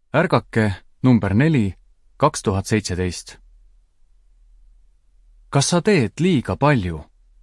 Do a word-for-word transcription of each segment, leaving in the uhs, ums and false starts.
ärgake number neli, kaks tuhat seitseteist. Kas sa teed liiga palju?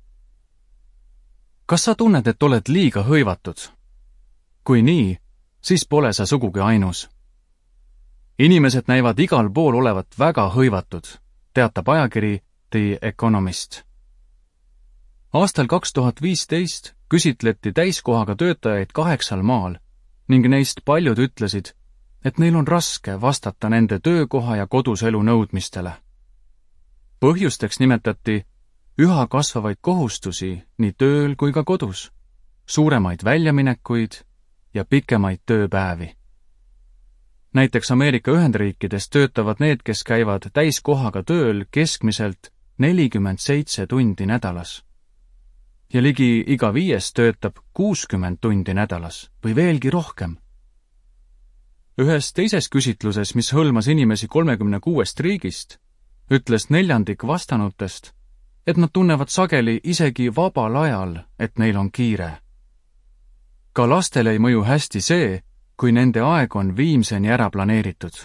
Kas sa tunned, et oled liiga hõivatud? Kui nii, siis pole sa sugugi ainus. Inimesed näivad igal pool olevat väga hõivatud, teatab ajakiri The Economist. Aastal kaks tuhat viisteist küsitleti täiskohaga töötajaid kaheksal maal ning neist paljud ütlesid, et neil on raske vastata nende töökoha ja koduselu nõudmistele. Põhjusteks nimetati üha kasvavaid kohustusi nii tööl kui ka kodus, suuremaid väljaminekuid ja pikemaid tööpäevi. Näiteks Ameerika Ühendriikides töötavad need, kes käivad täiskohaga tööl keskmiselt nelikümmend seitse tundi nädalas. Ja ligi iga viies töötab kuuskümmend tundi nädalas või veelgi rohkem. Ühes teises küsitluses, mis hõlmas inimesi kolmekümne kuuest riigist, ütles neljandik vastanutest, et nad tunnevad sageli isegi vabal ajal, et neil on kiire. Ka lastele ei mõju hästi see, kui nende aeg on viimseni ära planeeritud.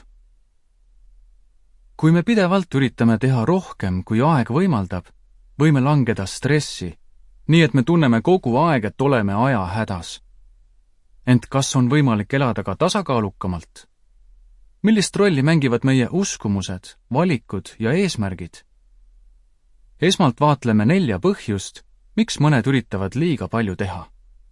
Kui me pidevalt üritame teha rohkem, kui aeg võimaldab, võime langeda stressi, nii et me tunneme kogu aeg, et oleme aja hädas. Ent kas on võimalik elada ka tasakaalukamalt? Millist rolli mängivad meie uskumused, valikud ja eesmärgid? Esmalt vaatleme nelja põhjust, miks mõned üritavad liiga palju teha.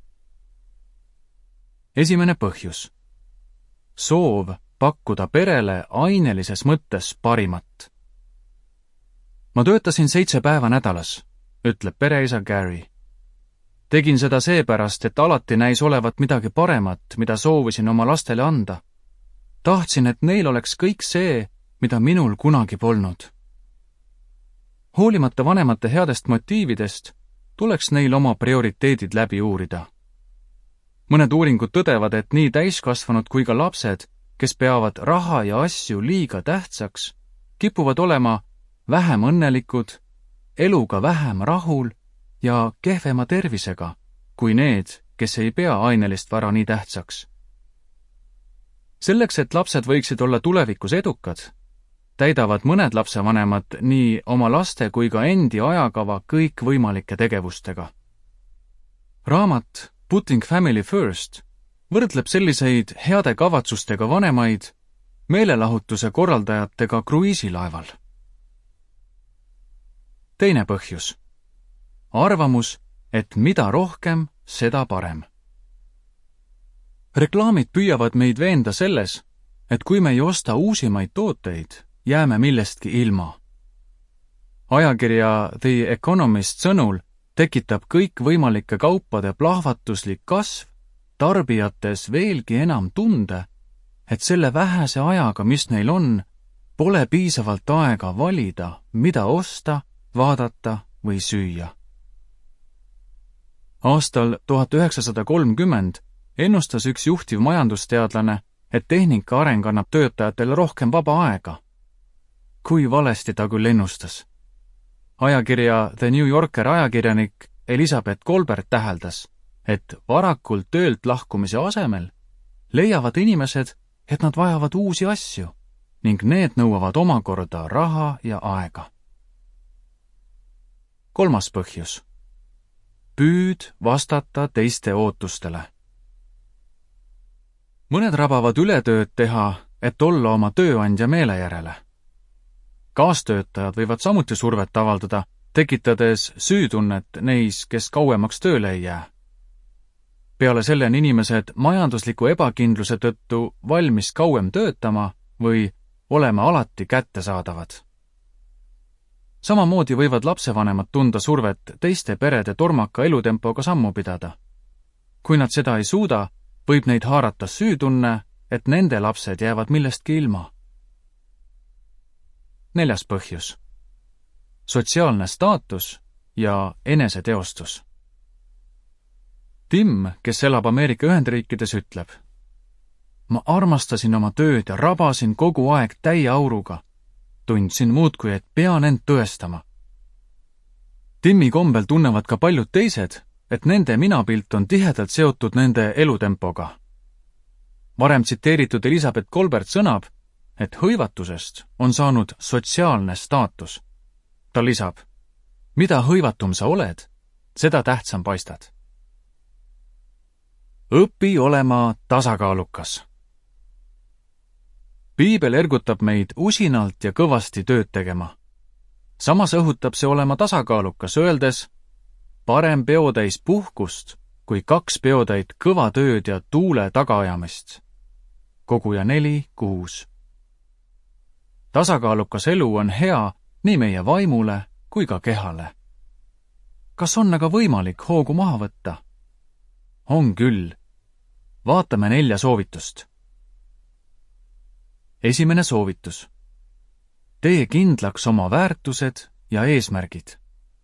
Esimene põhjus. Soov pakkuda perele ainelises mõttes parimat. Ma töötasin seitse päeva nädalas, ütleb pereisa Gary. Tegin seda seepärast, et alati näis olevat midagi paremat, mida soovisin oma lastele anda. Tahtsin, et neil oleks kõik see, mida minul kunagi polnud. Hoolimata vanemate headest motiividest, tuleks neil oma prioriteedid läbi uurida. Mõned uuringud tõdevad, et nii täiskasvanud kui ka lapsed, kes peavad raha ja asju liiga tähtsaks, kipuvad olema vähem õnnelikud, eluga vähem rahul ja kehvema tervisega, kui need, kes ei pea ainelist vara nii tähtsaks. Selleks, et lapsed võiksid olla tulevikus edukad, täidavad mõned lapsevanemad nii oma laste kui ka endi ajakava kõikvõimalike tegevustega. Raamat Putting Family First võrdleb selliseid heade kavatsustega vanemaid meelelahutuse korraldajatega kruiisilaeval. Teine põhjus. Arvamus, et mida rohkem, seda parem. Reklaamid püüavad meid veenda selles, et kui me ei osta uusimaid tooteid, jääme millestki ilma. Ajakirja The Economist sõnul tekitab kõikvõimalike kaupade plahvatuslik kasv tarbijates veelgi enam tunde, et selle vähese ajaga, mis neil on, pole piisavalt aega valida, mida osta, vaadata või süüa. Aastal tuhat üheksasada kolmkümmend ennustas üks juhtiv majandusteadlane, et tehnika areng annab töötajatele rohkem vaba aega. Kui valesti ta küll ennustas. Ajakirja The New Yorker ajakirjanik Elizabeth Kolbert täheldas, et varakult töölt lahkumise asemel leiavad inimesed, et nad vajavad uusi asju ning need nõuavad omakorda raha ja aega. Kolmas põhjus. Püüd vastata teiste ootustele. Mõned rabavad ületööd teha, et olla oma tööandja meele järele. Kaastöötajad võivad samuti survet avaldada, tekitades süütunnet neis, kes kauemaks tööle ei jää. Peale selle on inimesed majandusliku ebakindluse tõttu valmis kauem töötama või olema alati kättesaadavad. Samamoodi võivad lapsevanemad tunda survet teiste perede tormaka elutempoga sammu pidada. Kui nad seda ei suuda, võib neid haarata süütunne, et nende lapsed jäävad millestki ilma. Neljas põhjus. Sotsiaalne staatus ja eneseteostus. Tim, kes elab Ameerika Ühendriikides, ütleb: Ma armastasin oma tööd ja rabasin kogu aeg täie auruga. Tundsin muudkui, et pean end tõestama. Timmi kombel tunnevad ka paljud teised, et nende minapilt on tihedalt seotud nende elutempoga. varem tsiteeritud Elisabeth Kolbert sõnab, et hõivatusest on saanud sotsiaalne staatus. Ta lisab, mida hõivatum sa oled, seda tähtsam paistad. Õpi olema tasakaalukas. Piibel ergutab meid usinalt ja kõvasti tööd tegema. Samas õhutab see olema tasakaalukas, öeldes, parem peotäis puhkust kui kaks peotäit kõva tööd ja tuule tagaajamist. Koguja neli kuus. Tasakaalukas elu on hea nii meie vaimule kui ka kehale. Kas on aga võimalik hoogu maha võtta? On küll. Vaatame nelja soovitust. Esimene soovitus. Tee kindlaks oma väärtused ja eesmärgid.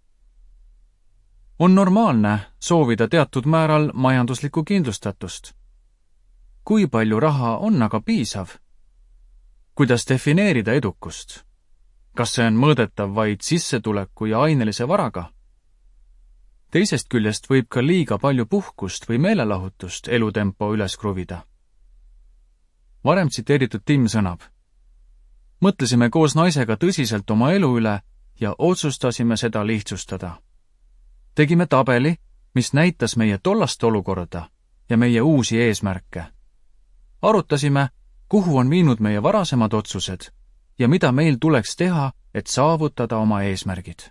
On normaalne soovida teatud määral majanduslikku kindlustatust. Kui palju raha on aga piisav? Kuidas defineerida edukust? Kas see on mõõdetav vaid sissetuleku ja ainelise varaga? Teisest küljest võib ka liiga palju puhkust või meelelahutust elutempo üles kruvida. Varem tsiteeritud Tim sõnab, mõtlesime koos naisega tõsiselt oma elu üle ja otsustasime seda lihtsustada. Tegime tabeli, mis näitas meie tollast olukorda ja meie uusi eesmärke. Arutasime, kuhu on viinud meie varasemad otsused ja mida meil tuleks teha, et saavutada oma eesmärgid.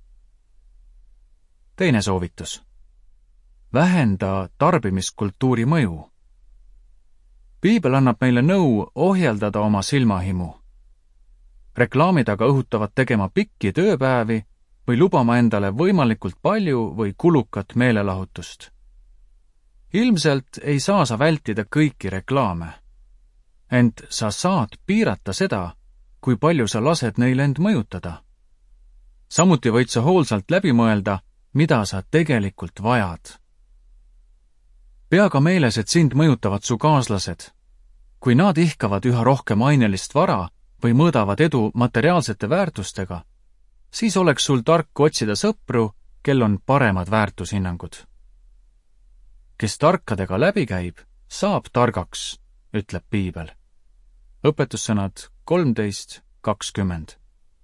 Teine soovitus. Vähenda tarbimiskultuuri mõju. Piibel annab meile nõu ohjeldada oma silmahimu. Reklaamid aga õhutavad tegema pikki tööpäevi või lubama endale võimalikult palju või kulukat meelelahutust. Ilmselt ei saa sa vältida kõiki reklaame, ent sa saad piirata seda, kui palju sa lased neil end mõjutada. Samuti võid sa hoolsalt läbi mõelda, mida sa tegelikult vajad. Pea ka meeles, et sind mõjutavad su kaaslased. Kui nad ihkavad üha rohkem ainelist vara või mõõdavad edu materiaalsete väärtustega, siis oleks sul tark otsida sõpru, kel on paremad väärtushinnangud. Kes tarkadega läbi käib, saab targaks, ütleb Piibel. Õpetussõnad kolmteist kakskümmend.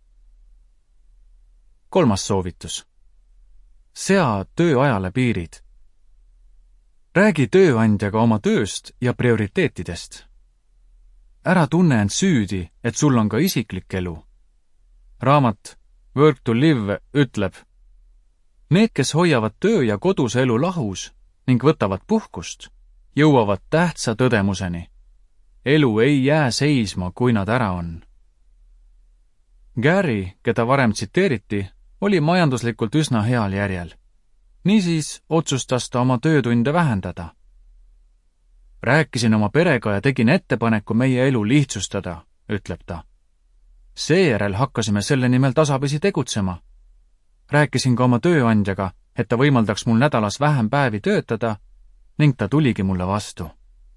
Kolmas soovitus. Sea tööajale piirid. Räägi tööandjaga oma tööst ja prioriteetidest. Ära tunne end süüdi, et sul on ka isiklik elu. Raamat Work to Live ütleb, need, kes hoiavad töö ja koduse elu lahus ning võtavad puhkust, jõuavad tähtsa tõdemuseni. Elu ei jää seisma, kui nad ära on. Gary, keda varem tsiteeriti, oli majanduslikult üsna heal järjel. Niisiis otsustas ta oma töötunde vähendada. Rääkisin oma perega ja tegin ettepaneku meie elu lihtsustada, ütleb ta. Seejärel hakkasime selle nimel tasapisi tegutsema. Rääkisin ka oma tööandjaga, et ta võimaldaks mul nädalas vähem päevi töötada ning ta tuligi mulle vastu.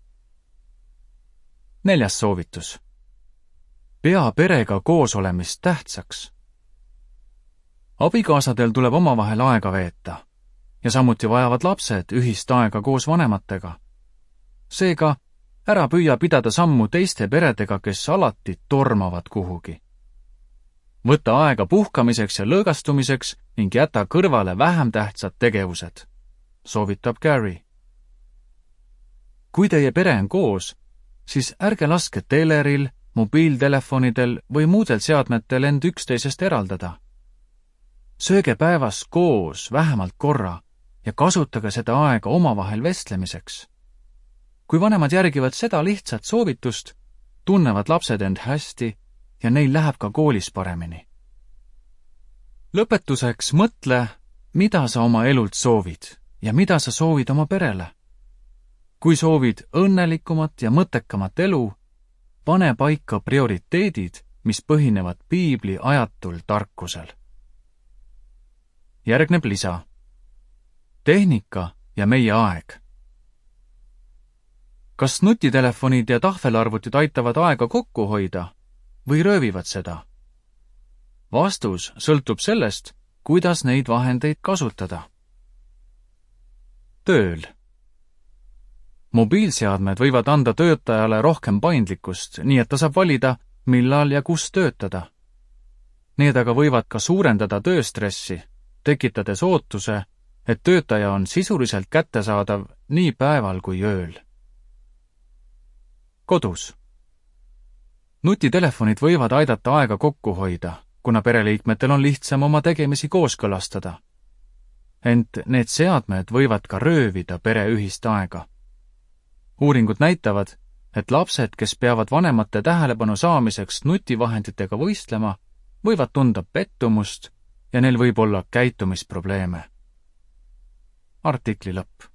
Neljas soovitus. Pea perega koos olemist tähtsaks. Abikaasadel tuleb omavahel aega veeta ja samuti vajavad lapsed ühist aega koos vanematega. Seega, ära püüa pidada sammu teiste peredega, kes alati tormavad kuhugi. Võta aega puhkamiseks ja lõõgastumiseks ning jäta kõrvale vähem tähtsad tegevused, soovitab Gary. Kui teie pere on koos, siis ärge laske teleril, mobiiltelefonidel või muudel seadmetel end üksteisest eraldada. Sööge päevas koos vähemalt korra ja kasutage seda aega omavahel vestlemiseks. Kui vanemad järgivad seda lihtsat soovitust, tunnevad lapsed end hästi ja neil läheb ka koolis paremini. Lõpetuseks mõtle, mida sa oma elult soovid ja mida sa soovid oma perele. Kui soovid õnnelikumat ja mõttekamat elu, pane paika prioriteedid, mis põhinevad Piibli ajatul tarkusel. Järgneb lisa. Tehnika ja meie aeg. Kas nutitelefonid ja tahvelarvutid aitavad aega kokku hoida või röövivad seda? Vastus sõltub sellest, kuidas neid vahendeid kasutada. Tööl. Mobiilseadmed võivad anda töötajale rohkem paindlikkust, nii et ta saab valida, millal ja kus töötada. Need aga võivad ka suurendada tööstressi, tekitades ootuse, et töötaja on sisuliselt kättesaadav nii päeval kui ööl. Kodus. Nutitelefonid võivad aidata aega kokku hoida, kuna pereliikmetel on lihtsam oma tegemisi kooskõlastada. Ent need seadmed võivad ka röövida pere ühist aega. Uuringud näitavad, et lapsed, kes peavad vanemate tähelepanu saamiseks nutivahenditega võistlema, võivad tunda pettumust ja neil võib olla käitumisprobleeme. Artikli lõpp.